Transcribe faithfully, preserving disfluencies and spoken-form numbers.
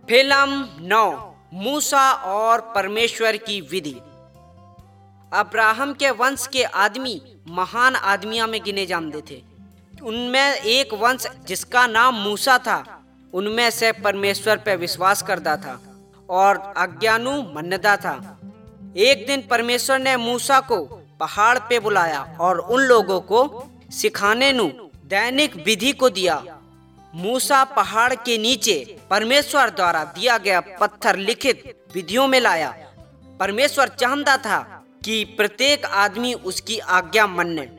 Film नौ, मूसा और परमेश्वर की विधि। अब्राहम के वंश के आदमी महान आदमियों में गिने जाते थे। उनमें एक वंश जिसका नाम मूसा था, उनमें से परमेश्वर पर विश्वास करता था और आज्ञानु मानता था। एक दिन परमेश्वर ने मूसा को पहाड़ पे बुलाया और उन लोगों को सिखाने नु दैनिक विधि को दिया। मूसा पहाड़ के नीचे परमेश्वर द्वारा दिया गया पत्थर लिखित विधियों में लाया। परमेश्वर चाहता था कि प्रत्येक आदमी उसकी आज्ञा माने